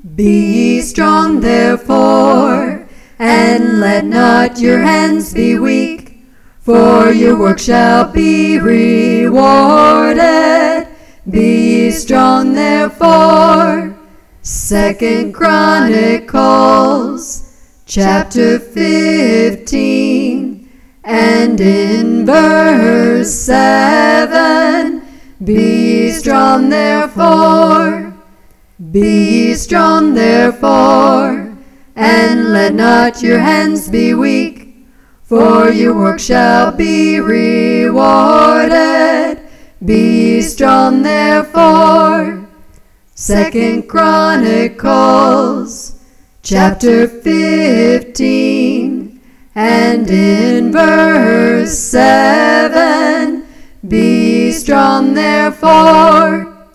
Be ye strong therefore, and let not your hands be weak, for your work shall be rewarded. Be ye strong therefore. 2 Chronicles chapter 15, and in verse 7, be ye strong therefore. Be ye strong therefore, and let not your hands be weak, for your work shall be rewarded. Be ye strong therefore. 2 Chronicles chapter 15, and in verse 7, be ye strong therefore.